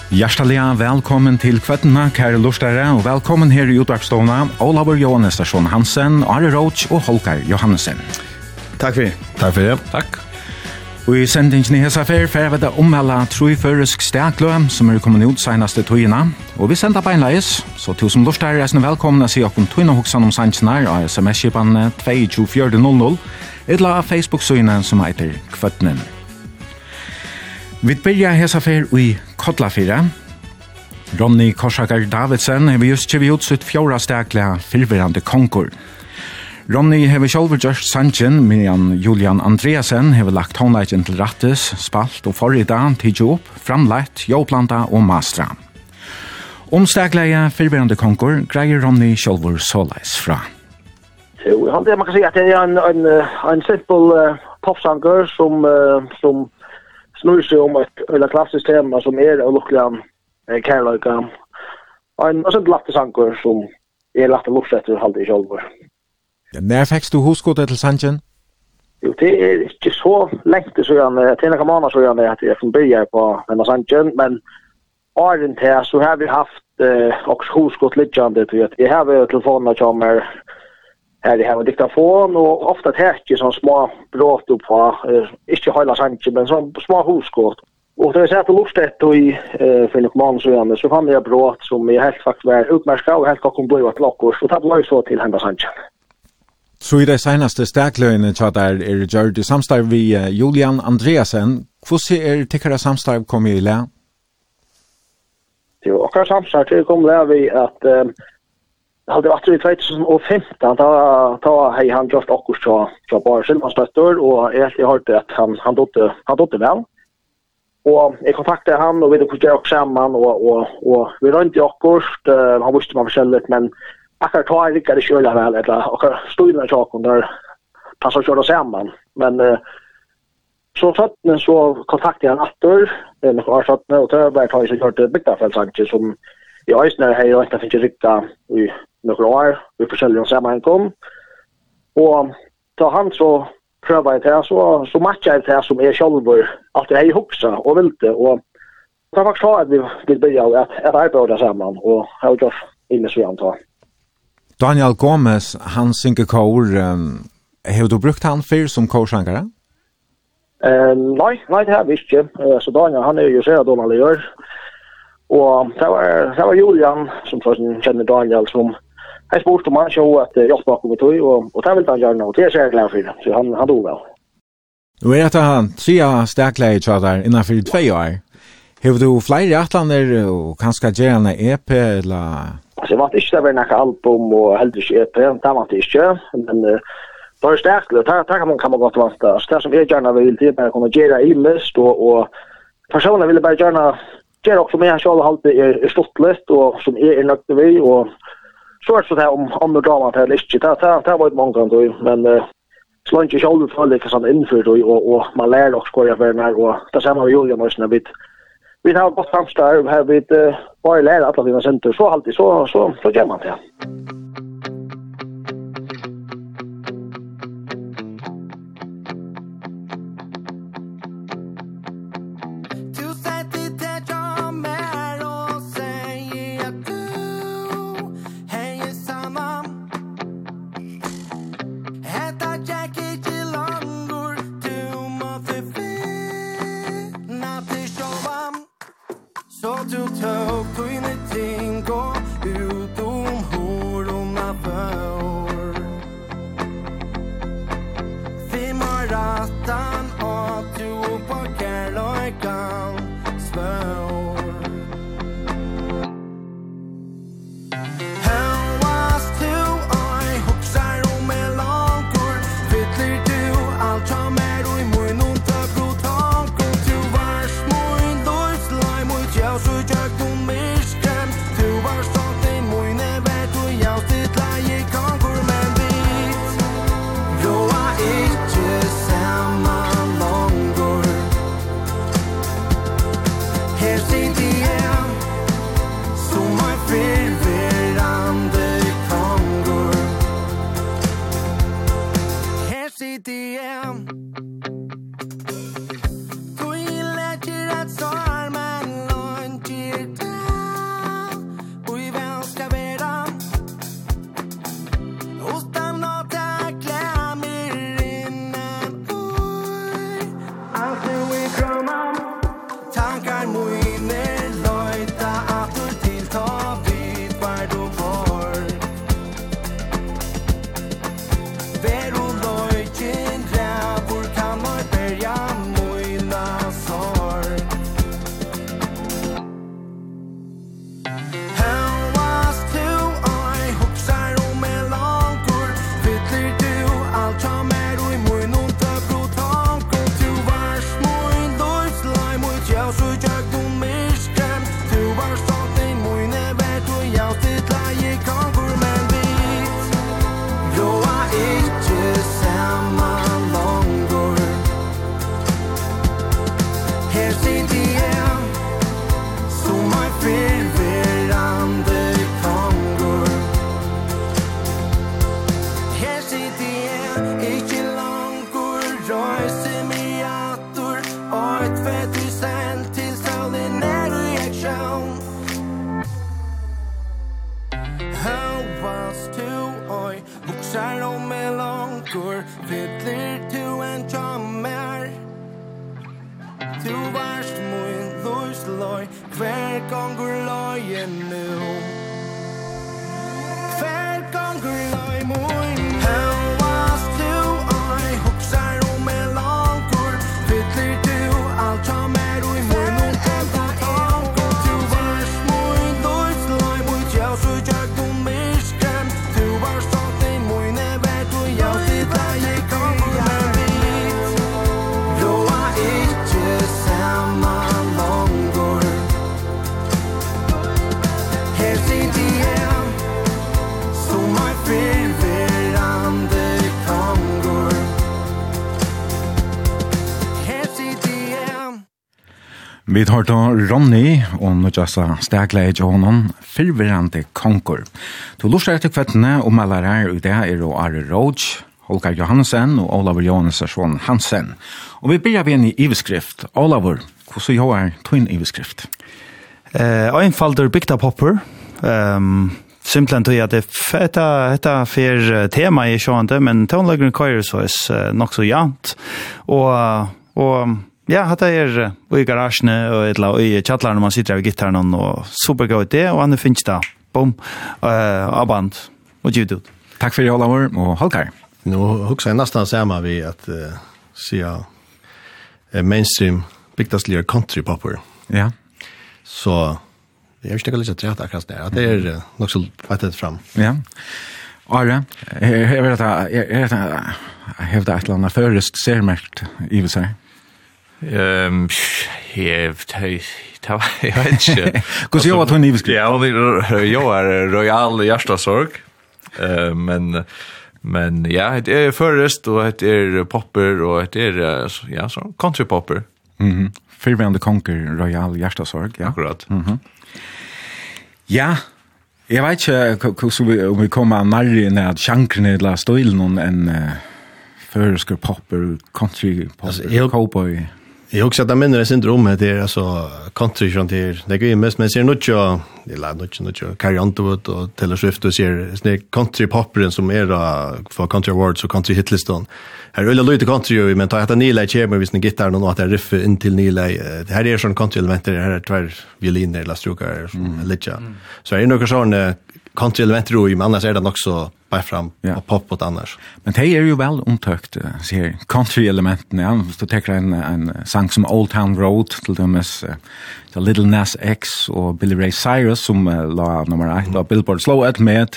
Hjertelig velkommen til kvettene, kære lortere, og velkommen her i utdragsstående Olav Johannes Stasjon Hansen, Are Roach og Holger Johannessen. Takk for det. Takk for det. Takk. Og i sendingen i hese affær får vi da ommelda trøyførisk steklø som kommet ut senaste tøyene. Og vi sender beinleis, så til som lortere er velkommen å si okken tøyne hoksan om sannsjoner av SMS-kipene 22400, eller Facebook-søyene som heter Kvettenen. Vi begynner hese affær i Kodlafire. Ronny Korsakar Davidsen har just kjøpt ut sitt fjorda stekle fyrverande konkurs. Ronny hever sjálfur gjort sannsjen, medan Julian Andreasen hever lagt håndleggen til rattes, spalt og forrida, tidsi opp, framleit, joplanda og mastra. Omstegleie fyrverande konkur greier Ronny sjálfur såleis fra. Jo, det man kan si at det er en simpel popsanger som snurr seg om et klassisk tema som og lukkelig kærløyga. En sånn lattesanger som lagt å luksetter halvdig sjálfur. När fick du huskottet till sannsjen? Jo, det är inte så länge sedan, till några månader sedan att jag från början på den sannsjen, men åren till så har vi haft också huskott liggande till att jag har telefonen som här det har diktafon och ofta täcker som små brott upp på inte hela sannsjen men som små huskott. Och det är så att lustigt i för några månader så fann jag brott som är helt faktiskt var uppmärksamma och helt kan bli ett lockor så det blev så till hända sannsjen. Så i det senaste sterkløyene der gjort i samstarv vi Julian Andreasen. Hvordan tykkere samstarv kom i le? Jo, akkurat samstarv kom le vi at det var i 2015 da hei han gjort akkurat til bare Silvanstøtter og jeg hørte at han dotte vel. Og jeg kontaktet han og vi kunne gjøre også sammen og vi rønte akkurat, han visste man forskjellig, men akkurat tar jeg ikke det kjøle vel, eller akkurat støyene av tjaken der passer å kjøre sammen. Men så kontaktet jeg han atter, noen år sattene, og til bare tar jeg så kjørt bygdafelsanke, som i Øysner har jeg ikke finnet rikket i noen år, vi forskjellige sammenkom. Og da han så prøver jeg til, så matcher jeg til som selv alltid har hukset og vilte, og det var faktisk så at vi vil begynne at arbeide sammen, og har gjort inne så antar. Daniel Gomez, han synger kor. Har du brukt han før som korsangere? Nei, det har vi ikke. Så Daniel, han jo så Donald gjør. Og det var Julian, som først kjenner Daniel, som har spurt om han så at jeg bakom i tog, og det vil han gjøre nå. Det er jeg glad for, så han dog vel. Nå det han tre stekleie der innenfor 2 år. Har du flere atlander og kanskje gjøre en EP, eller... Altså, jeg vant ikke det var noe album og heldig ikke EP, det vant jeg ikke, men det er sterkelig, det kan man godt vant. Altså, det som jeg gjerne vil, det er bare å kunne gjøre i list, og personer vil bare gjerne gjøre også med selv alltid stått litt, og som nøkte vi, og så det om det drama til eller ikke, det var ikke mange ganger, men så langt ikke alle føler ikke sånn innført, og man lærer også hvor jeg var nær, og det samme med Julian også, vi har gått samstarv her, vi bare lærer alle dine senter, så alltid, så gjør man det. Vi tar då Ronny och Nujasa Stegleid Johanan, förvirrande konkor. Du lustar till kvättene och mallar här och det är då Are Roach, Holger Johansen och Olaver Johansson Hansen. Och vi börjar vid en iveskrift. Olaver, hur jag är twin iveskrift? Einfalder Bigta Popper. Simpelthen tror jag att det är för tema i sjönde, men tonläggaren körer så är nog så jämnt. Och ja, det är i garagen och i chattlaren när man sitter av gitarren och supergod det, och han finns det. Boom. Aband. What you do? Tack för det, Olaver och Holger. Nu huxar jag nästan samma vid att säga mainstream viktigaste country popper. Ja. Så jag vill ställa lite trätt akkurat där. Det är nog så fattat fram. Ja. Are, jag vet att jag hävdar ett eller annat förrest sermärkt i och sig. Jag vet inte. Hur jag var två iveskrift? Ja, jag är Royal Hjärtasorg. Men ja, det är förrest och det är popper och det är ja, så country popper. Mhm. Förvände konker Royal Hjärtasorg, ja. Akkurat. Mhm. Ja. Jag vet inte om vi kommer närmare när chankren eller stilen än förrest popper, country popper, cowboy. Jag också att minns det syndromet det är alltså country från till det går mest men ser något jag det lär något Carrie Underwood och Taylor Swift och ser snä country popperen som är för country awards och country hitlistan. Här är lite country men ta att Nila Chamber visst en gitarr och att det riff in till Nila. Det här är sån country elementer här är tvär violiner eller strokar lite. Så är det några sån country elementer men annars är det också bara fram och pop på annars. Men det är ju väl omtökt ser country-elementen. Ja. Så tänker en sång som Old Town Road till dömes The Little Nas X och Billy Ray Cyrus som la nummer 1 och Billboard slog ett med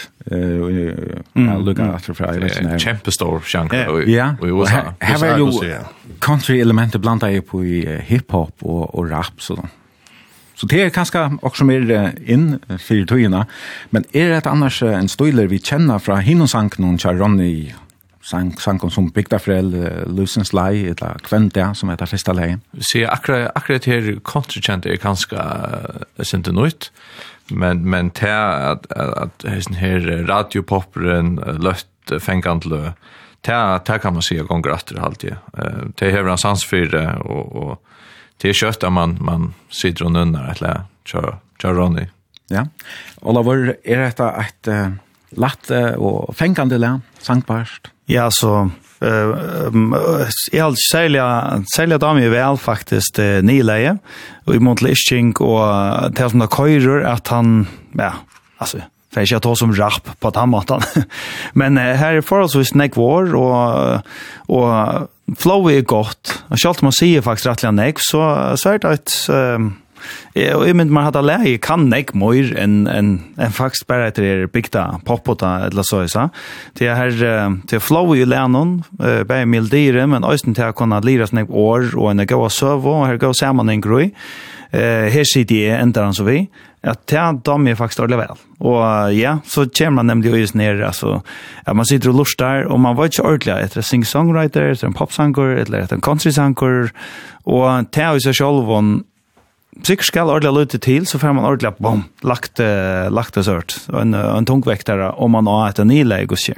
lugga efter för Kämpestor genre och USA. Här är ju country-elementer blandade på i hiphop och rap så. Så det är kanske också mer in för tojerna. Men är det annars en stoiler vi känner från Hinnosanken och Ronny sanken som Bigta Frell, Lusens Lai, eller Kvänta som heter första lägen? Se, akkurat här countrykänt är ganska inte nytt. Men det är att den här radiopopperen lött fängandlö, det kan man säga gånger efter alltid. Det är en sans för det och det är kött att man sitter och nunnar eller kör Ronny. Ja. Olaver, är det ett latte och fängande län, sankbarst? Ja, så jag sälja dem ju väl faktiskt nyleje och i Montlisching och det som det körer att han, ja, alltså för jag tar som rap på tamatan. Men här är förhållsvis nekvår och flow är gott. Och självt man säger faktiskt rättliga nek så är det Och I men man hade läge kan jag mer en faktiskt bara att det är bigta popota eller så. Det här till flow ju lärnon på mildire men östen till att kunna lära sig år och en gå servo och här går samman en grej. Här sitter jag ändå så vi att de är faktiskt ordentligt väl. Och ja, så kommer man nämligen just ner alltså att man sitter och lustar och man var inte ordentligt efter sing-songwriter, efter en popsanger eller efter en countrysanger och det är ju så själv om sikkert skal ordentlig lute til, så får man ordentlig bom, lagt det sørt, en tungvektare om man har et nyleg og skje.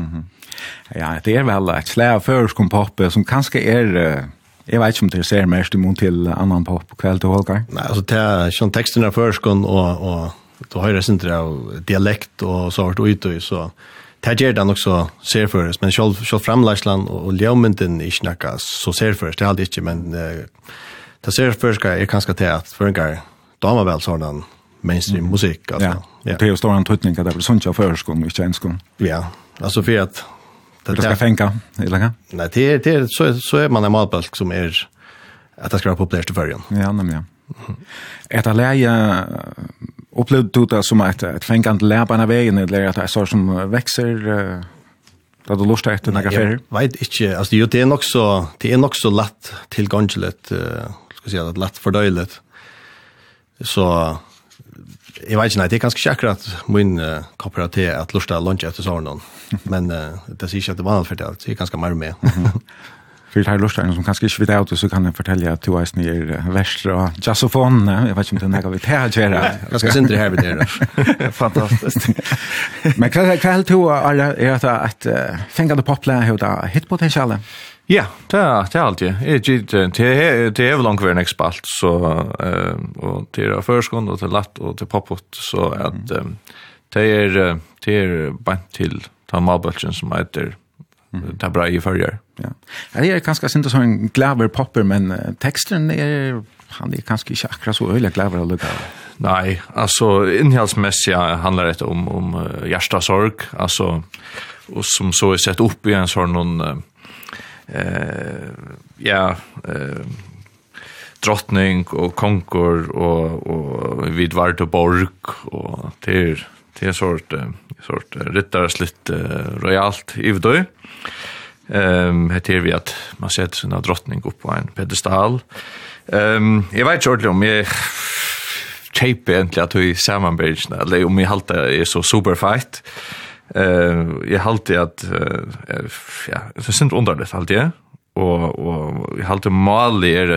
Ja, det är väl ett slag för pop som kanske är jag vet inte om det ser mest emot till annan pop kväll till Holgar. Nej, alltså det är sån texterna förskon och då har det inte av dialekt och så vart ut och så det ger den också ser för oss men själv framlägslan och ljumenten är snacka så ser för oss det alltid inte men det ser för ska är kanske till att för en gång då var väl sån mainstream musik alltså. Ja. Det är stor antydning att det blir sånt jag förskon och känskon. Ja, alltså för att det ska fänka, eller? Nej, det är så är man en malbalk som är att det ska vara populärt till förrän. Ja, nämligen. Ett läge upplevde du det som ett fänkande lärbana vägen eller att det är så som växer där du lustar efter några färger? Jag vet inte, alltså det är nog så lätt tillgångligt, ska säga, lätt fördöjligt. Så jag vet inte, det är ganska akkurat min kooperativ att lusta lunch efter sån men det ser inte att det var för det, det är ganska mer med. För det här lustaren som kanske inte vet auto så kan jag fortälja att du är värstra och jazzofon. Jag vet inte om det är vi tar. Jag ska inte det här vid det. Fantastiskt. Men kväll to är att fängande poplar har hitpotential. Ja, det är alltid. Det är väl långt en expert så och till förskon och till latt och till popot så att det är bara till ta malbulchen som heter det är bra i förgör. Ja. Det är ganska inte så en glaver popper men texten han är ganska inte akkurat så öliga glaver att lukka. Nej, alltså innehållsmässigt handlar det om hjärtasorg alltså och som så är sett upp i en sån någon drottning och konkor och vid Vardeborg och det är sort ryttarslitt royalt i då. Heter vi att man sätter sina drottning upp på en pedestal. Jag vet inte om jag shape egentligen att vi sammanbildna eller om jag halta är så superfight. Jag halta att det är synd underligt alltid och jag halta Mali är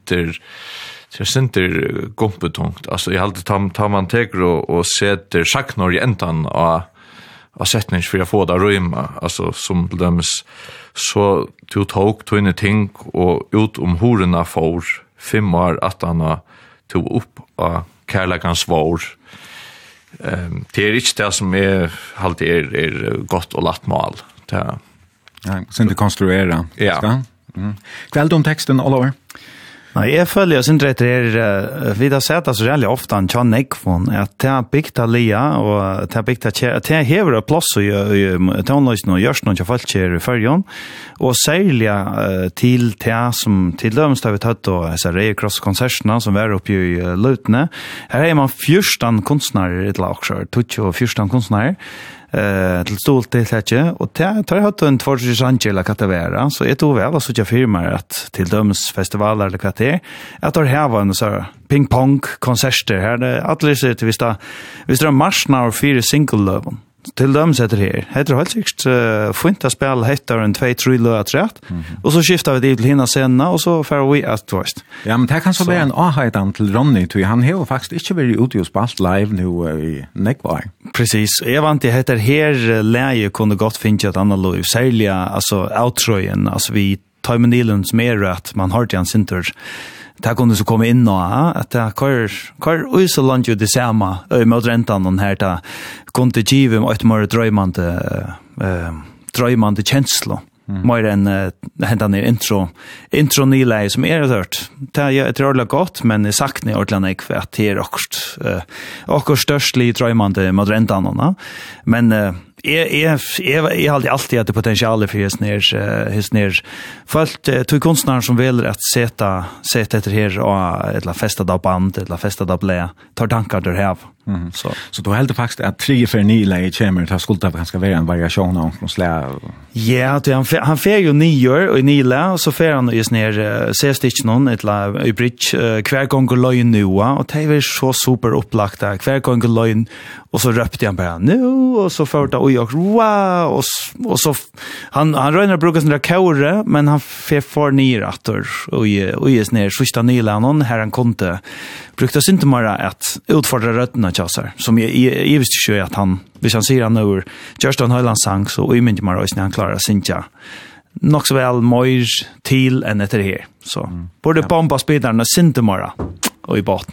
det center kompetent. Alltså jag alltid tar man tegro och sätter saknor i ändan av sättning för att få det rymma. Alltså som döms så tog inne ting och ut hororna får 5 år att han tog upp av kärlekans vår. Det är inte det som alltid är gott och lätt mal. Ja, sen du konstruera. Ja. Kväll om texten all over. Nej, jag följer sin rätt vi har sett så väldigt ofta en John Nickfon att det har byggt Alia och det har byggt att det häver ett plats i tonlösen och görs något folk i förrjon och särliga till det som till dömst har vi tagit då så Ray Cross konserterna som var uppe i Lutne. Här är man 14 konstnärer i ett lagsjör, 14 konstnärer. Till stolt till det och det tar jag en tvorsansjela katavera så är det väl att så firmar att till dömsfestivaler eller kvarter att det här var en så ping-pong konserter här det atleser till visst det marsnar och 4 single löven till döms heter det här heter helt sikkert funta spel heter en 2-3 löträtt och så skiftar vi till hinna senna och så får vi att tvåst. Ja men det kan så vara en ahajdan till Ronny till han har faktiskt inte varit ute och spalt live nu i Neckbar. Precis. Jag vant det heter här läge kunde gott finna ett annat liv särliga alltså outroen alltså vi tar med Nilen som är att man har till en center. Det kunde så komma in och att det kör så långt ju det samma med räntan den här där kunde ge dem ett mer drömmande känsla mer än hända ner intro nile som är hört det jag tror det gott men det sagt ni ordentligt att det är också störstlig drömmande med räntan men Jag har alltid att det potential för his ner folk till konstnärer som vill att sätta efter här och ett la festa då band ett la festa då blä tar tankar där här så då helt faktiskt att 3 för 9 läge chamber tar skulda ganska vara en variation av någon slä. Ja, han fer ju 9 och 9 och så fer han just ner C-stitch någon ett la i bridge kvar gånger lögn nu och det är så super upplagt där kvar gånger lögn och så röpte han bara nu och så för och jag wow och så han rönar brukar såna kåre men han får ner åter och just ner sista nyla någon här han kunde brukte inte bara att utfordra rötterna chassar som jag visste ju att han vi kan se han nu just on Highland Sang så i minst bara när han klarar synja nog så väl mer till än det här så både bomba spelarna synte bara och i botten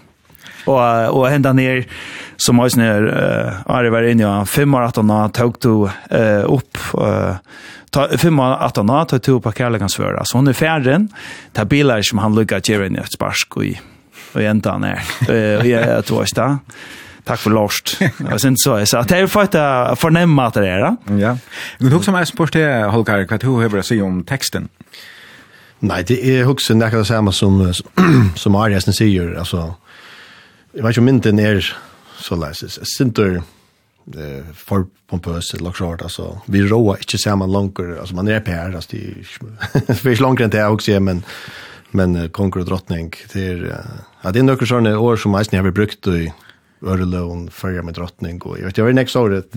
och hända ner som har ner är var inne ja 5:18 tog du upp ta 5:18 tog du på Karlagansvöra så hon är färden ta bilar som han lyckas göra i ett sparsk och ända ner och jag tror det tack för lust och sen så att det är för att förnämma att det är ja men också med sport det Holger vad du har att säga om texten. Nej, det är också nästan samma som Ariasen säger alltså. Jag vet inte om inte är så läs. Center för pompös eller klart alltså. Vi roar inte samman långt alltså man är på här alltså det är långt än det också men konkur och drottning det är några såna år som mest ni har brukt i Örlön förra med drottning och jag vet jag är nästa året.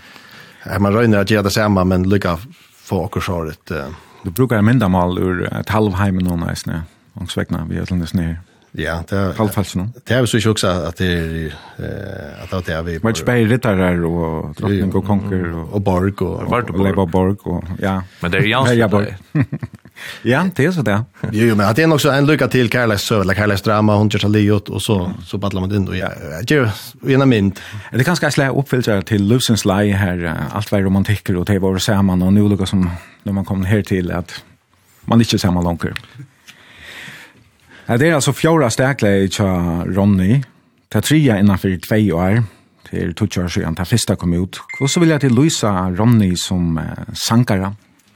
Man rönar att göra det samma men lycka få året. Du brukar minda mal ur ett halvheim någon nästan ångsvägna vi har läst ner. Ja, det är halvfalls nu. Det är så också att det är att det är vi Match by rittarar och drottning och konkur och borg och Leberborg och ja. Men det är Jansson. Ja, det är så där. Jo, men att det är också en lycka till Carles så eller Carles drama hon gör liot och så battlar man in och ja, ju ena mynd. Det är ganska slä uppfyllelse till Lusens lie här allt var romantiker och det var samman och nu lukar som när man kommer här till att man inte samma långt. Det är alltså fjärde stäkle till Ronny. Det trea innanför 2 år. Till 2 år sedan. Det första kom ut. Och så vill jag till Luisa Ronny som sankara.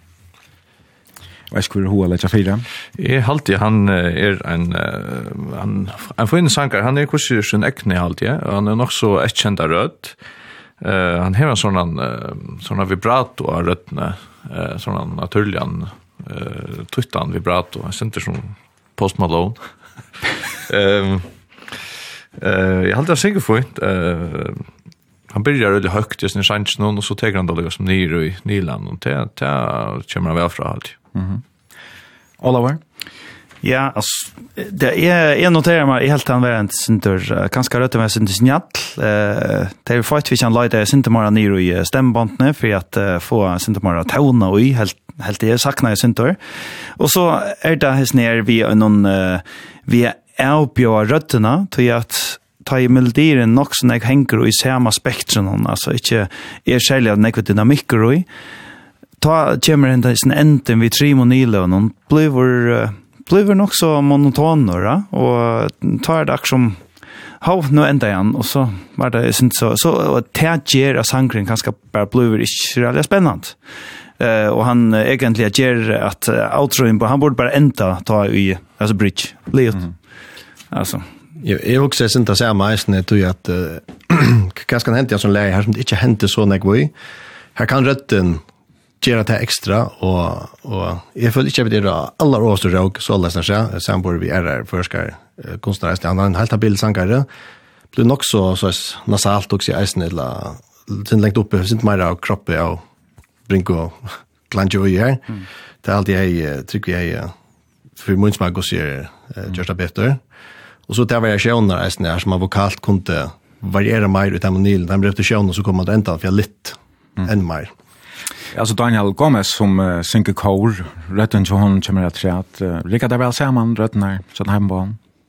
Vad ska du hålla till fyra? Alltid han är en fin sankare. Han är kanske sin äckne alltid. Han är också ett kända röd. Han har en sån vibrato av rötterna. Sån naturliga tuttan vibrato. Han center som Post Malone. Jag hade säkert fått han börjar väldigt högt just när chans någon och så tar han då liksom ner i Nyland och det kommer väl från allt. Oliver. Ja, alltså det är en noterar man helt använt center ganska rätt med sin snjall. Det är fast vi kan lägga center mera ner i stämbanden för att få center mera tona och helt det saknar jag center. Och så är det här ner vi är på rötterna till att ta i melodien nog så när hänger i samma spektrum alltså inte är själva något dynamik och ta kommer den sin enten vi 3 monilo och någon blir nog så monotonare och tar det som nu ända igen och så var det inte så täger av sangren ganska bara blir inte väldigt spännande. Och han egentligen ger att outroin på han borde bara ända ta i alltså bridge Leot. Alltså jag också syns inte samma isne till att kanske kan hända som läge här som inte hände så nägvoj. Här kan rötten göra det extra och jag får inte det alla års rock så läsna sig sen borde vi är forskare konstnärer han har en helt bild sankare blir nog så nasalt också i isne eller sen längt upp syns mer av kroppen och brinko glanjo i här. Det är alltid jag tycker jag för många som går ser just det bättre. Och så där variationer är snär som man vokalt kunde variera mer utan monil. Den repetition och så kommer det ända för lite än mer. Alltså Daniel Gomez som synker kor rätten Johan kommer att säga att Rickard är väl samman rätten här så här på.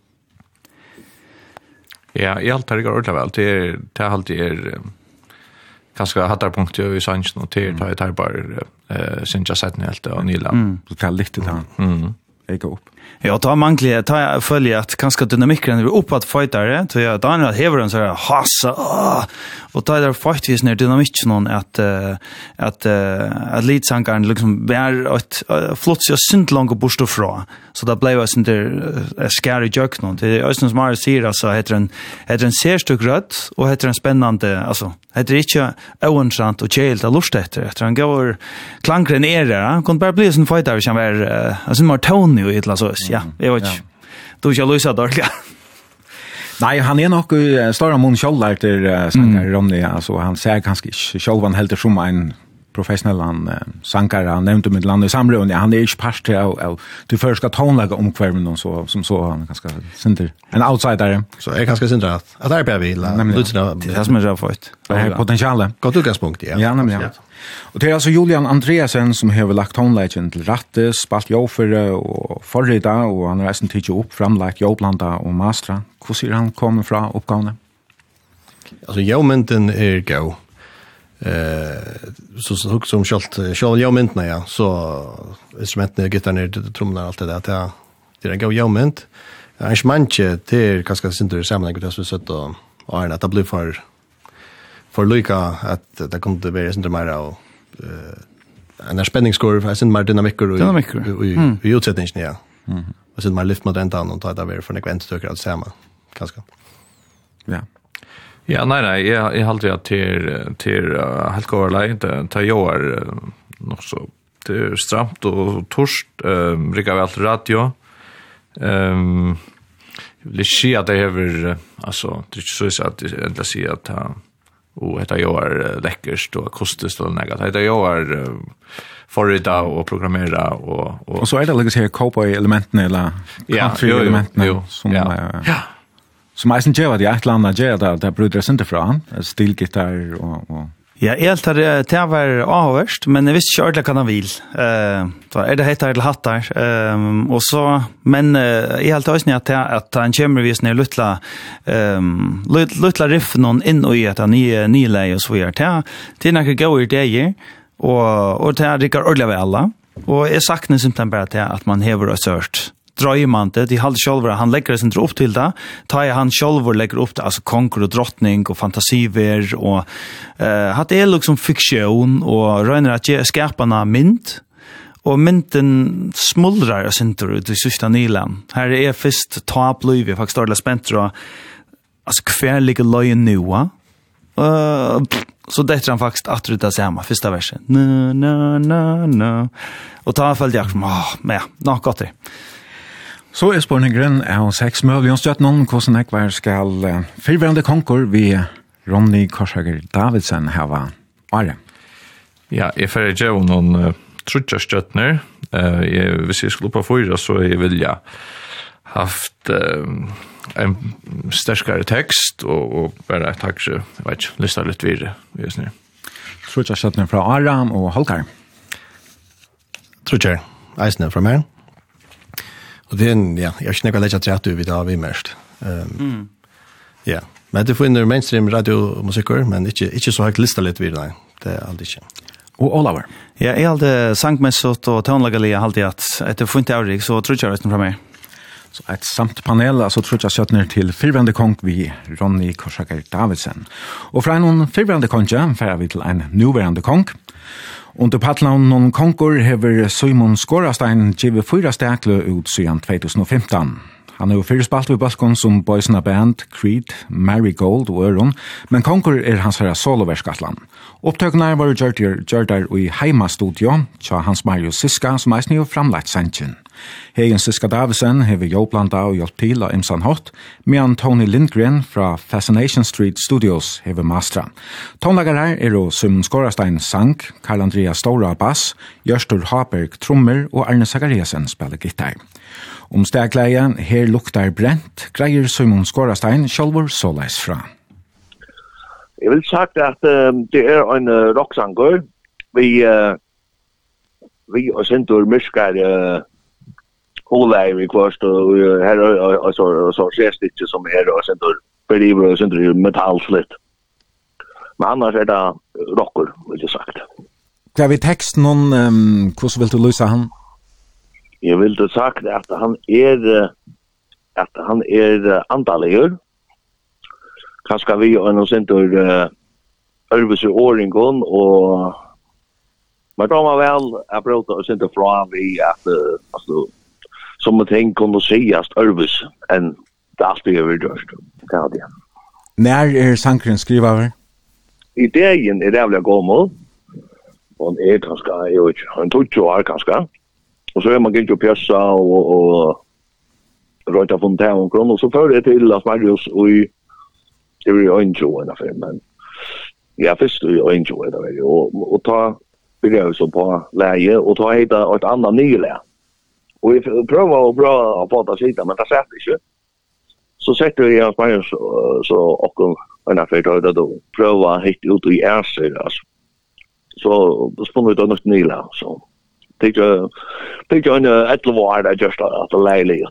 Ja, i allt det går ordentligt väl. Det är alltid ganska hattar punkter i sanchen och till tar bara synja sätten helt och Nyland. Det är lite där. eka upp. Ja, ta manglig, ta följa att kanske dynamiken är uppåt fightare, så jag Daniel hever en så här hassa. Och ta där faktiskt när dynamiken någon att leadsankaren liksom bär ett flots ju synt långt och borst ifrån. Så det blev alltså inte scary joke någon. Det är östens mer ser alltså heter en särstyck rött och heter en spännande alltså heter inte ointressant och chill att lust efter han går klankren är där kan bara bli en fighter som är alltså mer tone ju ett så ja jag vet inte då jag lösa dåligt. Nej, han är nog stora munskjoldar till Sankar Ronny, alltså han ser kanske själv han helt som en professionell Sankar, han nämnde med landet i samrund, han är inte part av du först ska tonlägga omkvärmen och så, som så han ganska synder, en outsider. Så är ganska synder att det är vi det är som är så fått. Det är potentialen. Gott utgångspunkt, ja. Ja, nämligen. Ja. Och det är alltså Julian Andreasen som har lagt tonlägen till ratte, spalt joffer och förrida, och han har resten tidsi upp, framlagt joblanda och mastra. Hur ser han kommer fra uppgavene? Alltså, jomenten är go. Så som själv jomenten, ja, så instrumenten, gitarren, trummorna, allt det där, det är en go joment. Arrangementet, det är ganska synder sammanhang, det är så sett och att det blir för lycka att det kunde vara synder mer och en spänningskurv, synder mer dynamiker i utsättningen, ja. Och synder mer lyft mot ändan och tar det över för en eventstökare att säga ganska. Ja. Ja, nej, jag har alltid att till helt gårlej, det tar jag nog så det är stramt och torst, rickar väl till radio. Det sker att det är alltså, det är så att det säger att det är läckerst och kostiskt och negativt. Det är förrida och programmera och så är det liksom här cowboy-elementen eller country-elementen som eisen gjør det et eller annet gjør det bruder ikke fra stilgitar og Ja, helt det var avverst, men jag visste inte ordentligt vad han vill. Då är det heter eller hattar. Och så men i helt avsnitt att han kommer vis ner lutla riff någon in och i att ni lägger och så vidare. Det är några goda idéer och det är riktigt ordentligt med alla. Och jag saknar simpelthen bara att man häver och sört. Dröjmante, de halde själva, han lägger sig inte upp till det. Tar han själva lägger upp det, alltså konkur och drottning och fantasiver och att det är liksom fiktion och röjner att ge skaparna mynt och mynten smuldrar och synter ut i sista nylan. Här är först tablöv, jag faktiskt ordentligt spänt och alltså kvar ligger löjen nu, så det är han faktiskt att ruta samma första versen. No. Och ta följde jag, men ja, gott det. Så er spørningen av 6 miljonstøtten hvordan ekvar skal fyrværende konkurs vi Ronny Korsager Davidsen hava are. Ja, jeg får gjøre noen trutjastøtner. Hvis jeg skulle på 4 så jeg vil jeg haft en sterkare tekst og bare takk så, jeg vet ikke, lyst litt videre. Trutjastøtner fra Aram og Holkar. Trutjar, eisene fra meg. Och det ja, jag snackar lite att du vid av mest. Ja, men det får in mainstream radio musiker, men inte så högt lista lite vidare. Det är aldrig inte. Och Oliver. Ja, jag hade sangmässigt och tonlägaliga alltid att det får inte avrik så tror jag resten från mig. Så ett samt panel alltså tror jag sötner till fyrvände konk vi Ronny Korsager Davidsen. Och från en fyrvände konka färdar vi till en nuvarande konk. Under pattlan någon konkor hever Simon Skorastein givet 4 stekle ut siden 2015. Han har jo spalt vid Balkon som Boys in a Band, Creed, Marigold og Øron, men konkor hans herra soloverskatlan. Opptøkene var gjørt i heimastudio, tja Hans Marius Siska, som eisne jo framlagt sentjen. Hegen Siska Davisen hever joblanda og hjelp til av Imsan Hot, medan Tony Lindgren fra Fascination Street Studios hever mastra. Tonlagare jo Simon Skorastein sang, Karl Andreas Stora bass, Gjørstur Haberg trommer og Arne Sagariasen spiller gitar. Stegleien her luktar brent, greier Simon Skorastein sjølver såleis fra. Jeg vil sagt at det en rocksanger. Vi og Sintor myskar Oleiv i kvart, og her og så sést ikke som her og Sintor beriver og Sintor metallslitt. Men annars det rocker, vil jeg sagt. Hva vi tekst noen, hvordan vil du løse han? Jag vill det sagt att han är andaligur. Kanske vi och någon center Örvis i Åringon och man kommer väl att prata och center från vi att alltså som man tänker kunde sägas Örvis än det alltid är gjort. Ja det. När sankren skriver? Idén är jävla gammal. Och är ganska en 20 år kanske. Och så är man inte pjäsa och röta fontän och så för det till att Marius och det är ju inte en affär men jag förstår ju inte det väl och ta bygga så på läge och ta hitta ett annat nyläge. Och vi prövar bra att få det sitta men det sätter inte. Så sätter jag Marius så och en affär då pröva hit ut i ärser alltså. Så då spånar vi något nyläge så tycker jag en 11 år där just att lägga.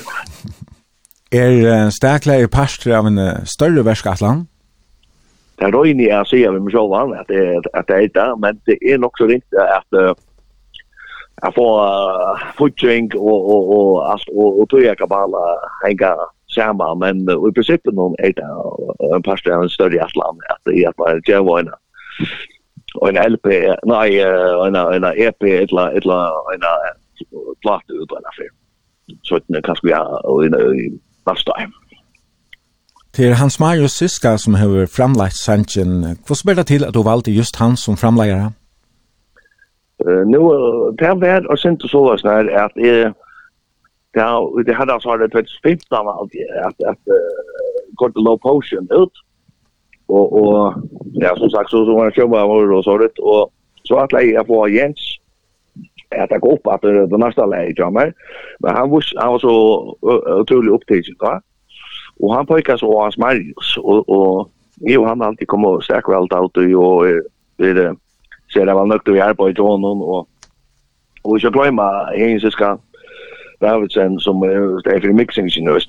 Starkläge pastor av en större verskatlan? Det är då inne jag ser med så van att det är det men det är också riktigt att jag får fotring och tror jag kan bara hänga samma men i princip någon är det en pastor av en större atlan att det är bara jag och en LP nej en EP eller en platta ut på affär. Så det kanske jag i nästa time. Till Hans Marius Siska som har framlagt sanchen. Vad spelar till att du valde just han som framläggare? Nu det var och sent så var snär att det hade alltså det 2015 att got the low potion ut. Och ja som sagt så var det köpa och så det och så att jag får Jens att jag går upp att det nästa läge jammer men han var så otroligt upptagen va och han pojkar så Hans Marius och han alltid kommer säkert allt ut och det ser det var nökt vi är på i honom och vi ska glömma Hensiska Davidsen som är för mixing just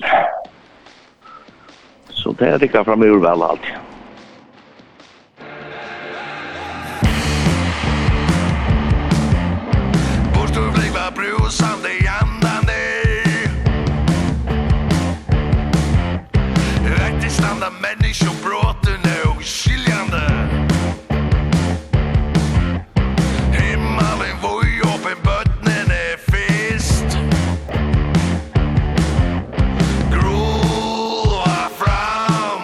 så det är det fram ur väl allt. Brusande andande Rätt standa människobrotten och skiljande Himmelen voj öppen bottnen är fest Grova fram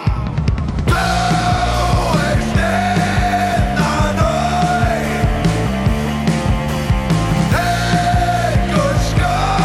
Då är stäna nöj Hey, good sky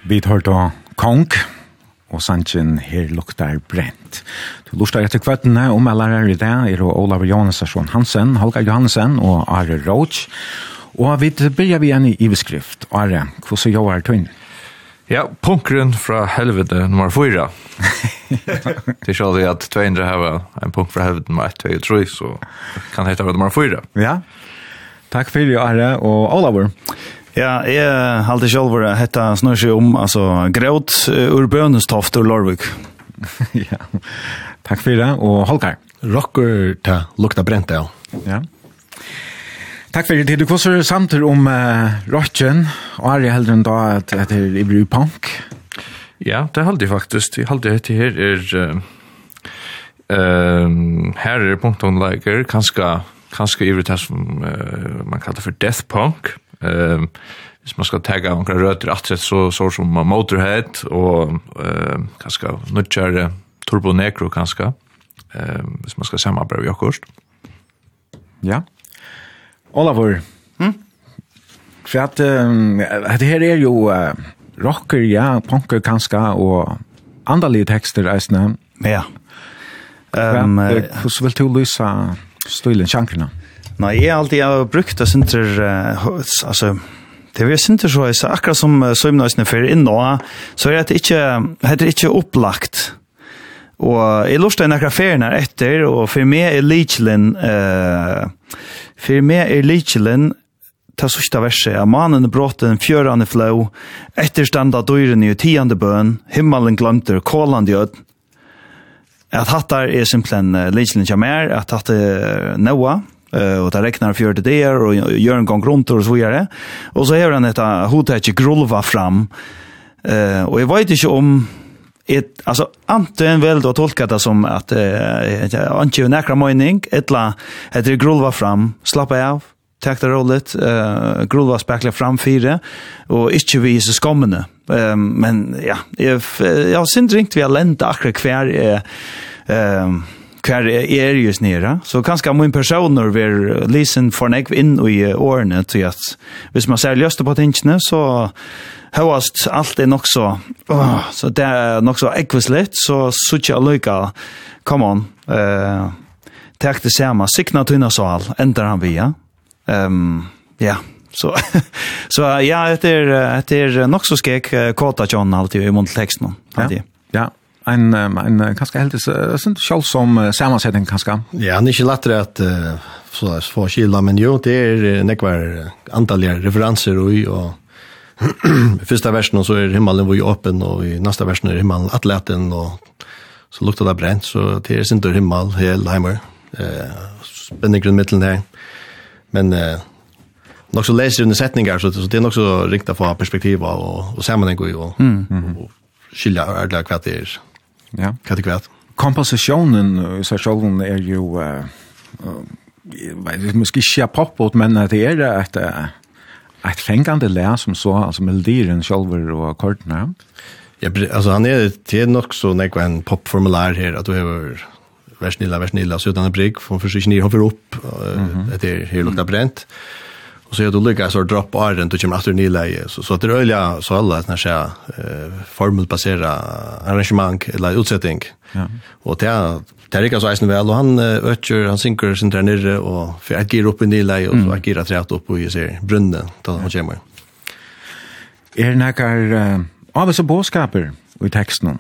Vi tar då Kong, og sannsyn her luktar brent. Du lustar etter kvettene om alle i det, Olav Johannesson Hansen, Holger Johansen og Are Roach. Og vi begynner vi igjen i beskrift. Are, hvordan gjør du? Ja, punkeren fra helvete nummer 4. Det er så at 200 har en punkt fra helvete nummer 1, 2 og 3, så kan det heta nummer 4. Ja, takk for det, Are og Olav. Ja, jeg halte selv hetta snur seg om, altså, Gråt Urbønestoft og Lorvik. Ja, takk for det, og Holger. Rocker ta lukta brent, ja. Ja. Takk for det, du kosser samtidig om rocken, og er jeg heldre enn da at det er i bry punk? Ja, det halte jeg faktisk. Jeg halte det her her er punktonlager, kanskje i det som man kallar for death punk. Hvis man skal tagga noen røtter atret så som Motorhead og kanskje nødkjøre Turbo Negro kanskje hvis man skal samarbeide akkurat. Ja. Oliver, for at det her er jo rocker, ja, punker kanskje og andalige tekster eisne. Ja. Hvordan vil du lyse stilen, sjankrene? Nei, jeg alltid brukt det sinter, altså, det er sinter så, akkurat som søymnøysene fyrir inn nå, så er det ikke opplagt. Og jeg lurer en akkurat ferien her etter, og for meg er Lichelen, ta sørste verset, at mannen bråten, fjørande flow, etterstanda døyren i 10. bøn, himmelen glemter, kåland jød, at hattar er simpelthen Lichelen kommer, at hatt er Noah, og det reknar 40 dagar og gjør en gang rundt og så videre. Og så har han dette hodet grulva fram. Og jeg vet ikke om altså, anten vel da tolka det som at ikke nekra mening, etla heter grulva fram, slappa av, takk det rollet, grulva spekla fram 4, og ikke vise skommene. Men ja, jeg har synd ringt vi har lente akkurat hver er just nere. Så kanskje min personer vil lisen for nek inn i årene til at hvis man ser løste på tingene, så høyast alt er nok så så det er nok så ekvislitt, så suttje alløyka come on takk det samme, sikna tunna sal ender han via ja, så ja, det er nok så skek kåta John alltid i muntelteksten ja. En kanskje helt selv som sammansetning kanskje. Ja, han er ikke lettere at få skilda, men jo, det er nekvar antallige referanser og første versen så er himmelen var åpen, og i neste versen er himmelen atleten, og så lukter det brent, så det er sinter himmel, helheimer, spenningrunn mittelen her. Men nok så leser under setninger, så det er nok så ringt å få perspektiver og sammenheng og skilja ærlig hva det er. Ja. Kategoriat. Kompositionen i seg selv er jo måske ikke pop-ut, men det er et fengende lær som så, altså melodien selv og akkordene. Ja, altså han er nok så nekva en pop-formulær her, at du har versnilla, så utan en brygg, for først ikke nir hopper opp, etter her lukta brent. Og så er du lykkes så dropp åren, du kommer aftur nyleie. Så det er øyla så alle formelbasera arrangement eller utsetting. Ja. Og det er ikke så eisen vel, og han øtjer, han synker sin der nere, og for jeg gir opp i nyleie, og så jeg gir træt opp, og jeg ser brunnen, da han kommer. Er det nekkar avvis og båskaper i teksten?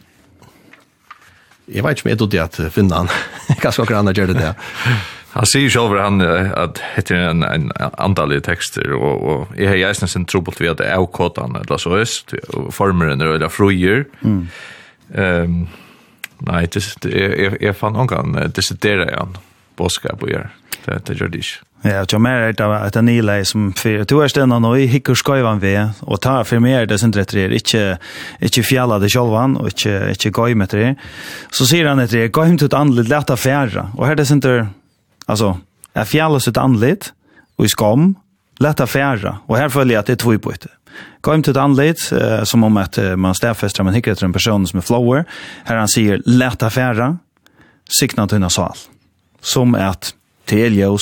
Jeg vet ikke om jeg tog det at finne han. Kanskje akkurat han har gjort det. Han sier selv at det er en antallig tekster, og jeg har gjerne sin trobult ved at det er avkåtene, eller så er formeren er veldig fruer. Nei, jeg fann noen desidere igjen bådskap å gjøre. Det gjør det ikke. Ja, og mer er det et anile som to er stedet nå i hikker skøyvan ved, og ta for mer det som dretter ikke fjalla det sjølvan, og ikke gøy med det. Så sier han etter, gøy med et annet leta færre, og her det som altså, jeg fjallet sitt anlitt, og i skam, leta færre, og her føler jeg at det er tvøybytte. Gå inn til et anlitt, som om at man stedfester, man hikker etter en person som er flower, her han sier, leta færre, sikna til en sal, som at teljøs,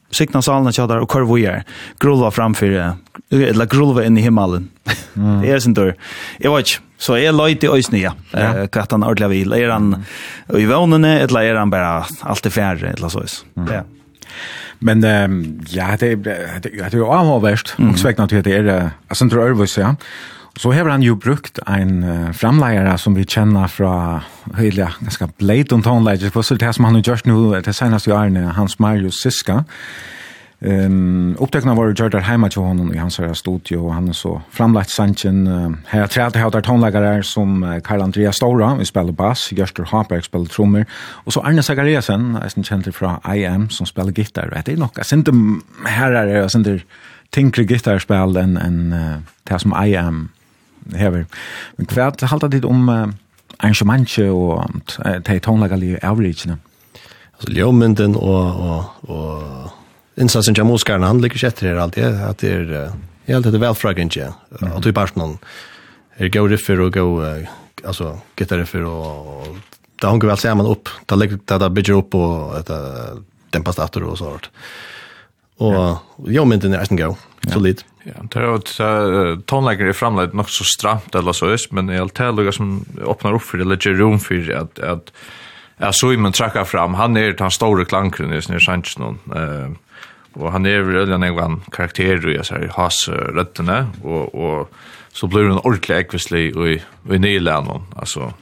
sikna salen tjadar och korvojar, grulva framför, eller grulva in i himmelen. Det är sin tur. Jag vet inte, så är löjt i ösnia, att han ordentligt vill. Är han i vånene, eller är han bara alltid färre, eller så. Ja. Men ja, det är ju avhåverst, och sväckna till att det är alltså inte rörvus, ja. Så har han ju brukt en framlägare som vi känner från höjliga ganska blatant tonläge på så det som han har gjort nu det senaste året, Hans Marius Siska. Upptäckna var gjort där hemma till honom i hans studio och han är så framlagt sanchen här träd har där tonläggare som Karl Andreas Stora vi spelar bass, Göster Harberg spelar trummor och så Arne Zachariasen är känd från IM som spelar gitarr. Det är nog inte här är det inte tyngre gitarrspel än det som IM hever. Men kvart halta dit om arrangemanget och det tonlägare average. Alltså Ljomenden och insatsen till musikerna han ligger efter här alltid att det är helt det välfragande att vi bara någon gå riffer och gå alltså gitarriffer och det hänger väl samman upp det ligger det bygger upp och ett dämpa starter och sånt och Ljomenden är gå solid. Ja, det är tonläggare framlagt nog så stramt eller så men i allt det som öppnar upp för det lägger rum för att så man trackar fram han är den stora klankren i sin chansen och han är väl en karaktär i så här has rötterna och så blir det en ordentlig ekvislig i nylänen alltså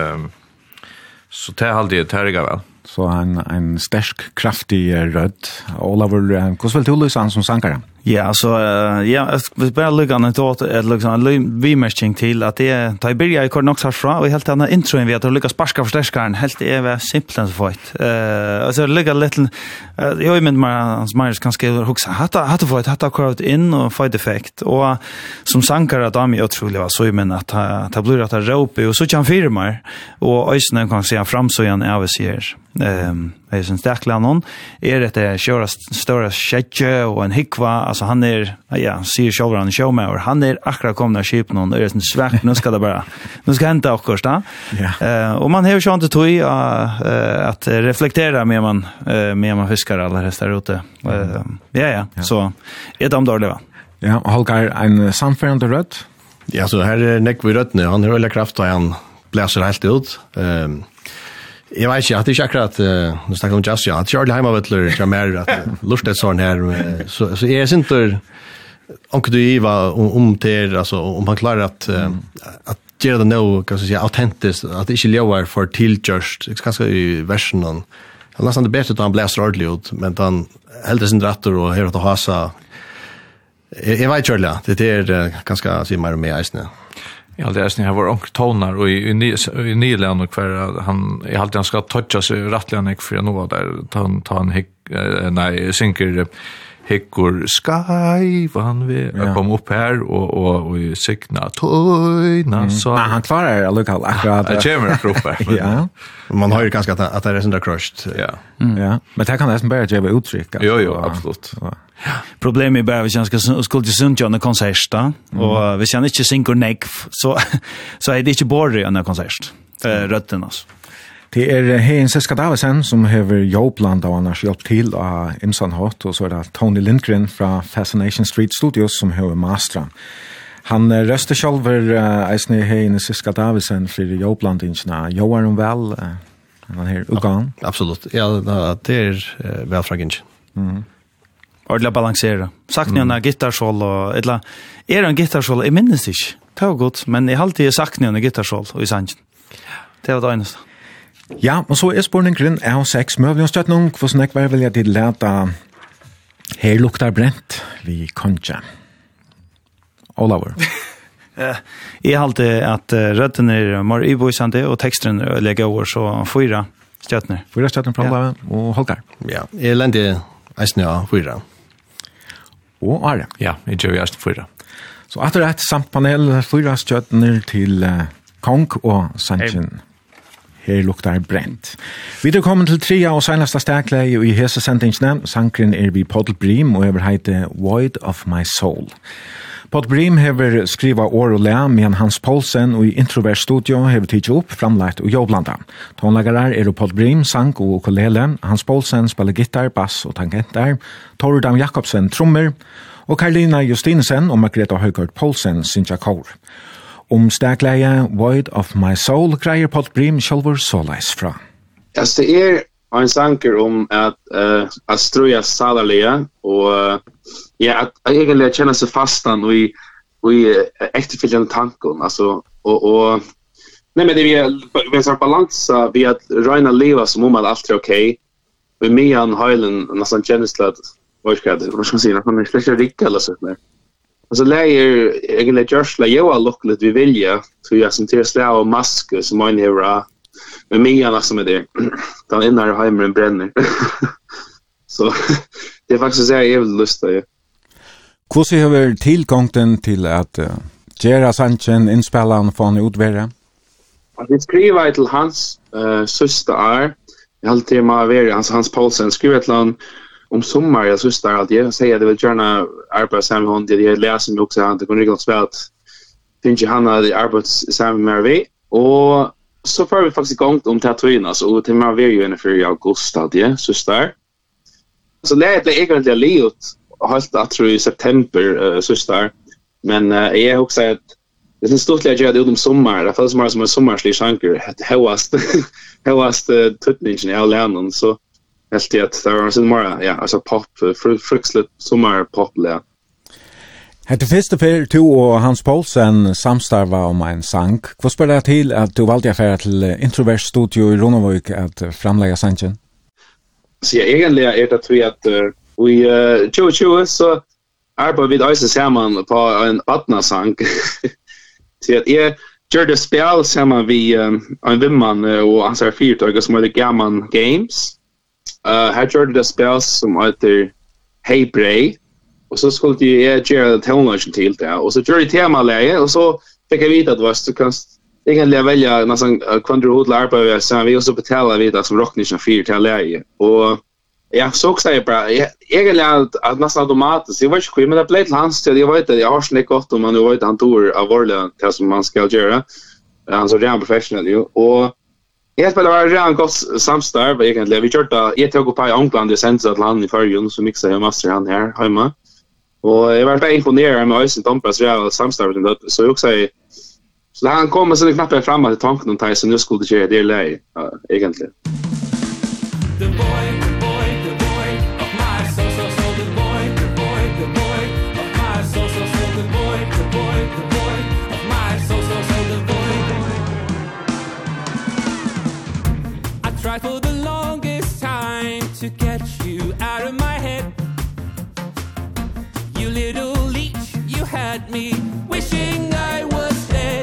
så det är alltid terriga väl så en stark kraftig röd Oliver hur vill du lysa han som sankare? Ja, så vi bara lyckan att liksom vi märking till att det tar börja i Kornox härifrån och helt annan introen vi att lyckas sparka förstärkaren helt är simpelt så fight. Alltså lycka lite jag men hans Marius kanske huxa hata fight hata crowd in och fight effect och som sankare att de är otroligt så men att ta blir att rope och så kan firmar och ösnen kan se framsöjan översier. Är sen starkla någon är det köra stora skäcke och en hikva alltså han är ser showrun showman han är akkurat komna skip någon är en svart nu ska det bara nu ska hämta också då och man har ju inte tog att reflektera med man fiskar alla hästar ute så är de dåliga och Holger en samförande röd ja så här är Nick vid röd nu han har väl kraft och han bläser helt ut jag vet inte, att det är akkurat, nu snackar om jazz, att Charlie Heimavettler är mer att lustigt sån här, så är det inte om du giva om det, alltså om man klarar att göra det nu, kan jag säga, autentiskt, att det inte lever för tillgörst, ganska i versionen, han nästan det bättre att han bläser ordentligt ut, men han hellre sin drattor och hör att hasa, jag vet Charlie, det är ganska, säger man med eisne. Ja, det är var onkel tonar och i Nyland och kvar han i allt han ska toucha sig rättligen för nå där ta en synker hickor sky van vi kom upp här och i signa tojna så han klarar det lokal akkurat jag kommer upp ja man har ju ganska att det är sånt där crushed ja men det kan nästan bara ge uttryck jo absolut Problemet är bara vi ska skulle till Sundsjö när konsert och vi känner inte synker neck så är det inte bara en konsert rötten alltså. Det är Hans Skadavesen som har jobbland och annars hjälpt till av Imsan Hot och så är det Tony Lindgren från Fascination Street Studios som har mastra. Han röstar själv eisne Hans Skadavesen för jobblandingarna. Joar hon väl han här ugan? Absolut. Ja, det är välfragande. Ordla balansera. Sagt ni en gitarrsol och eller är en gitarrsol i minnes inte. Det var gott, men i alltid sagt ni en gitarrsol och i sanchen. Det var det enda. Ja, och så är spårningen av 6 möjligen stött någon för snack var vill jag till läta här luktar bränt vi koncha. Oliver. Jag alltid att rötten är mer iboisande och texten lägger över så 4 stöttner. 4 stöttner från Oliver och Holger. Ja, elände Eisne 4. Och Arne. Ja, det gör jag 4. Så att det är ett samt panel 4 stöttner till Kong och Sanchin. Her luktar bränt. Vi er kommet til 3 og seneste stakle i hese sendingsene. Sankren vi Podel Brim og over heite Void of My Soul. Pod Brim hever skriva år og le, men Hans Poulsen og i Introvert Studio hever tidsi opp, framlagt og jobblanda. Tonlagarar Pod Brim, sang og ukulele, Hans Poulsen spiller gitar, bass og tangenter, Tordam Jakobsen trommer, og Karolina Justinesen og Margrethe Høygård Poulsen synsja kor. Stegleie Void of My Soul greier Pod Brim sjølvor såleis fra. Altså, det en sanker at struja salarliga og at egentlig känna sig fastan och i efterföljande tankon alltså och nej men det vi har balansa vi att rena leva som att allt är okej. Med mig han Highland nästan känsla vad ska man säga han är släcka rika eller så där. Alltså läger egentlig just la jag look lite vi vilja så jag sen till slå och mask som man här med mig annars som är det. Den innan hemmen bränner. Så det är faktiskt så jag vill lusta ju. Hvordan har tillgången til at Gera Sanchen innspellan från utvärre? Vi skriver till hans syster. Jag alltid Hans Poulsen skriver till han sommar jag syster alltid. Jag säger att det vill gärna arbeta samman med honom. Jag läser mig också han det kunde riktigt väl att finns ju han hade arbetat samman med vi och så får vi faktiskt igång tatuerna så till man vill ju ungefär i augusti det syster. Så det är egentligen liot halt att tror i september syster men jag också att det är stort läge att det sommar det falls som en sommarslig chanker hewast tutningen i Alland så helt att det var så mer ja alltså pop frukslet sommar populär. Det första för to och Hans Poulsen samstarva om en sang. Vad spelar det till att du valde affär till Introvert Studio i Ronavik att framlägga sangen? Så jag egentligen är det tror att vi 2020 så arbetar vi också samman på en vattnasang. Så att jag gör det spel samman vi en vimman och hans är fyrtag som heter Gammon Games. Här gör det spel som heter Hey Bray. Och så skulle jag göra television till det. Och så gör det temaläge och så fick jag veta att så kan egentligen välja nästan kvadrathodla arbete så vi också betalar vidare som rocknischen fyr till läge. Och ja, så också är bra. Egentligen att nästan automatiskt. Jag vet inte men det blev till hans till jag vet att jag har snäckt gott om man nu vet han tour av varje till som man ska göra. Han så redan professionell ju. Och jag spelar redan gott samstarv egentligen. Vi körde jag tog på i England det sänds att land i förrjun så mixar jag master han här hemma. Och jag var bara imponerad med Östen Tompas real samstarv så jag också så han kommer så knappt fram till tanken om Tyson nu skulle det göra det läge egentligen. The boy of my soul the boy of my soul the boy of my soul the boy. I tried for the longest time to get you out of my head. You little leech, you had me wishing I was dead.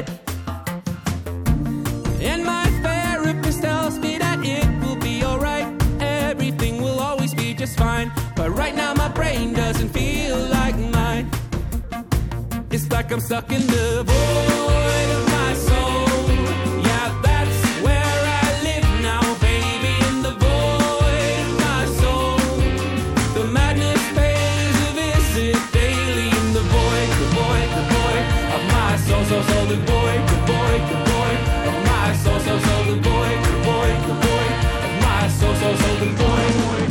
And my therapist tells me that it will be alright. Everything will always be just fine. But right now my brain doesn't feel like mine. It's like I'm stuck in the void of my soul. Yeah, that's where I live now, baby. In the void of my soul. The madness pays a visit daily. In the void of my soul. So the boy of my soul. So the boy of my soul. So the boy.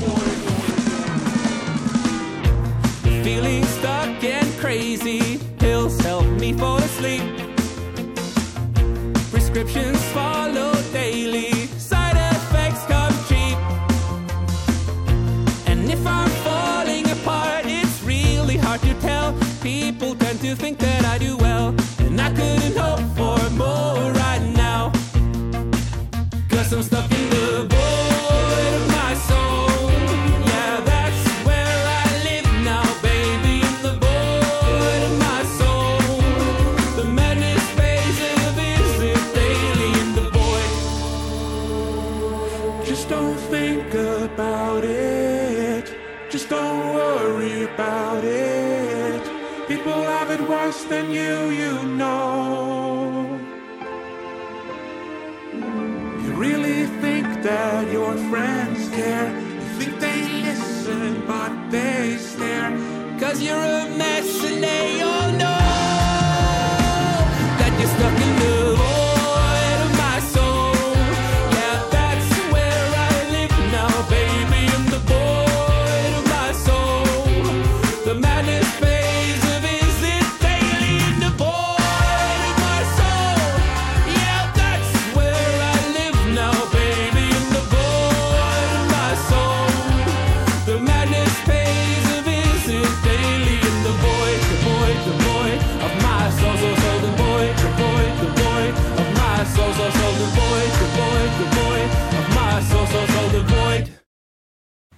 Feeling stuck and crazy. Pills help me fall asleep. Prescriptions follow daily. Side effects come cheap. And if I'm falling apart, it's really hard to tell. People tend to think that I do well, and I couldn't hope for more right now. 'Cause I'm stuck in the void of my soul. Yeah, that's where I live now, baby. In the void of my soul. The madness pays a visit daily. In the void. Just don't think about it. Just don't worry about it. People have it worse than you know. You really think that your friends care. You think they listen, but they stare. 'Cause you're a mess and they all know.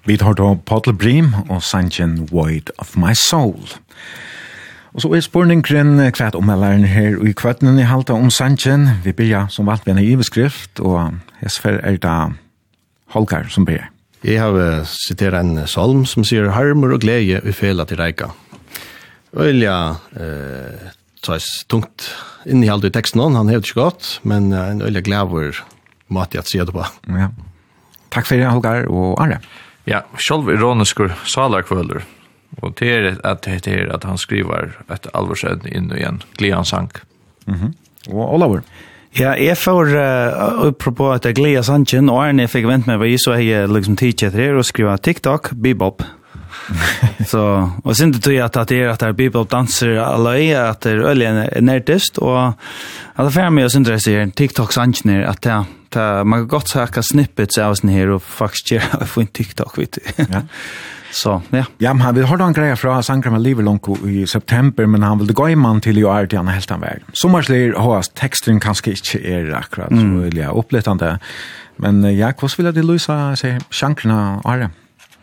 Vi tar då Paul Brim och Sanchen Void of My Soul. Och så är spårningen kvart omhällaren här i kvarten i halta om Sanchen. Vi börjar som valt med en iveskrift och häsfär det Holkar som ber. Jeg har citerat en salm som sier harmor og glede i fela til reika. Øyla tungt innehalt i teksten, han har ikke gått, men en øyla glæver måte at sier det på. Ja. Takk for det, Holkar og Arne. Ja, själv ironisk salarkvölder. Och det är att han skriver ett allvarsedd in i en gledansang. Och Oliver? Ja, jeg får apropos at jeg gleder sannsyn, og Arne fikk vent med, så jeg liksom tidligere til og skriva TikTok, bebop. Så, og sen det tror jeg at det at bebop danser alle at det øyelig nerdist, og at det fer med å syndre sier TikTok sannsyn at man kan godt søke snippets av sånn her, og faktisk gjøre å få en TikTok, vet du. Ja. Så, ja. Ja, men vi har en greie fra Sankra med Livet Lonko i september, men han ville gå i mann til å gjøre det han helt han vær. Sommerslig har teksten kanskje ikke akkurat så vil jeg opplevende. Men ja, hvordan vil du løse seg sjankrene, Arne?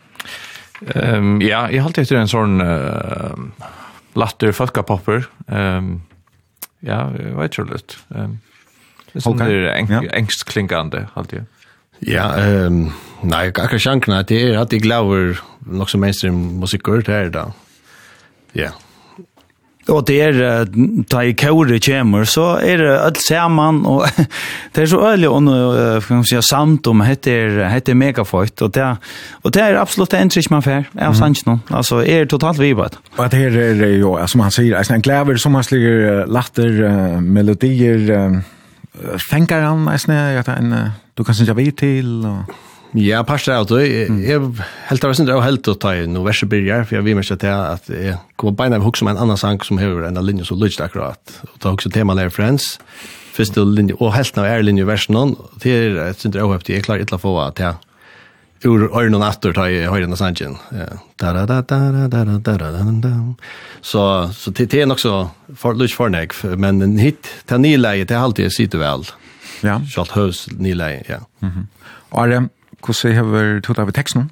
Ja, jeg har alltid etter en sånn latter folkepopper. Ja, jeg vet ikke litt. Det er sånn engstklingande, alltid. Ja, nei, akkurat sjankrene, det at jeg glaver nok som mainstream musikker, det da. Ja. Og det da i kåre kommer, så det alt sammen, og det så øyelig å samt om heter megaføyt, og det absolutt det inntrykk man får av sannsjonen. Altså, totalt vivet. Og det her jo, som han sier, en glaver som han sliger latter, melodier, fänkar han du kan synja vid till och ja, passar out. Jag helt av syndra och helt att ta no versebiljar för jag vill mest att jag kommer på en hooks som en annan sång som har en linje så lugnt akkurat. Och ta också tema där friends. Första linje och helt av linje versionen till ett syndra och jag klarar inte att få att jag ur öronen efter ta i höjden sanchen. Så det är också för lugnt förnägg men en hit till nyläge det alltid sitter väl. Ja. Schalt hus nyläge, ja. Och det hur har tog av texten?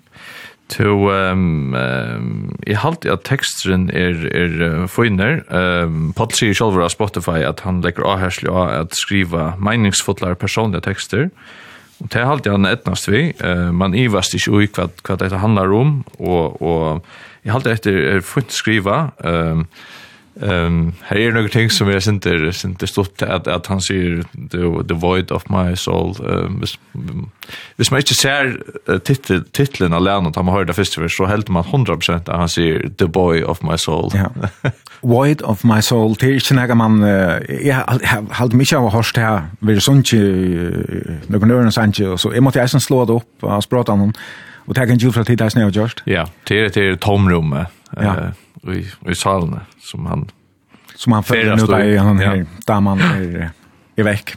I halt att texten finner Paul säger själv på Spotify att han lägger avherslu att skriva meningsfulla personliga texter. Och det är alltid han etnast vi. Man ivast inte i vad det handlar om och i halt efter fint skriva här är några ting som jag inte stått att han säger the void of my soul. Hvis man inte ser titeln alene att han har hört det först så helt man 100% att han säger the boy of my soul. Ja. Void of my soul till inte man jag hade mycket av hörst här vill sånt någon annan sanche och så jag måste ju slå det upp och prata om och ta en ljud för tid där snö just. Ja, det är tomrummet. Ja. I salen som han följer nu där han här damen är veck.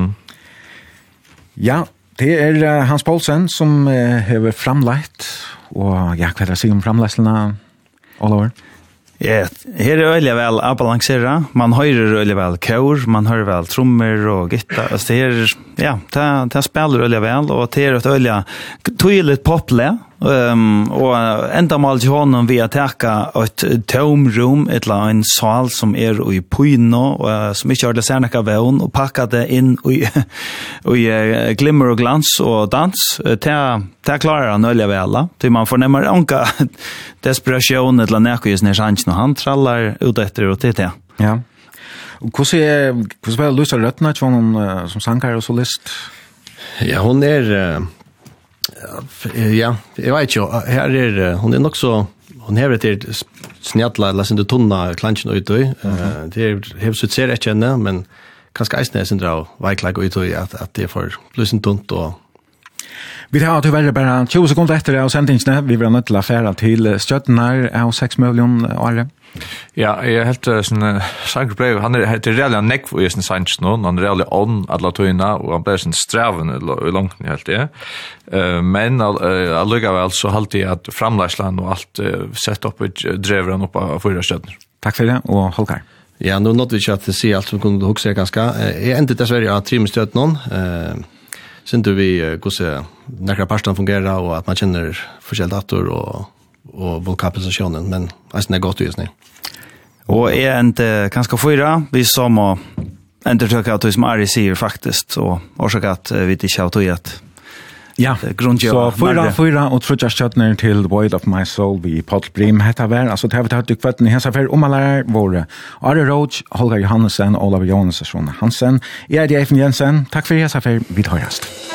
Ja, det är Hans Paulsen som har framlagt och jag kan säga om framläsarna all over. Ja, här är öliga väl avbalansera. Man hör öliga väl kör, man hör väl trummor och gitarr. Alltså det är ja, det spelar öliga väl och det är ett öliga tydligt poplä. Och ända mal till honom vi attacka ett tomrum eller en sal som är i Puino och som inte har det särnaka väl och packa det in i glimmer och glans och dans. Det klarar han öliga väl. Till man får nämma anka desperation eller näkis när chansen han trallar ut efter och det. Ja. Och hur spelar Lucia Röttna som sankar och solist? Ja, hon är ja, jag vet ju här hon är också hon har det snälla eller sin tunna klanchen ut då. Det har så ser jag känna men kanske är det dra verkligen ut då att det får plusen tunt och vi har tyvärr bara 20 sekunder efter det och sändningen vi vill inte affära till stöttnar av 6 miljoner år. Ja, jag helt sån sagbrev han är det reella neck för just en någon han reella on alla toina och han blir sån strävan eller långt helt det. Men alluga väl så alltid att framläslan och allt sätt upp och driver han upp av förra stöttnar. Tack för det och Holkar. Ja, nu något vi chatta se allt som kunde huxa ganska. Är inte dessvärre att trimstöt någon. Sen då vi hur några pastan fungerar och att man känner förskällt dator och volkapacitationen, men alltså det gott just nu. Och är inte ganska fyra vi som ändå tycker att det som är säger faktiskt och orsaka att vi inte har tagit. Ja, så fyra och trutja stjärnor till The Void of My Soul vid Paul Brim heter väl. Alltså det har vi tagit kvätten i hela affär omalär våra Are Roach, Holger Johansen, Olav Johansson Hansen. Jag är Jensen. Tack för hela affär. Vi hörs.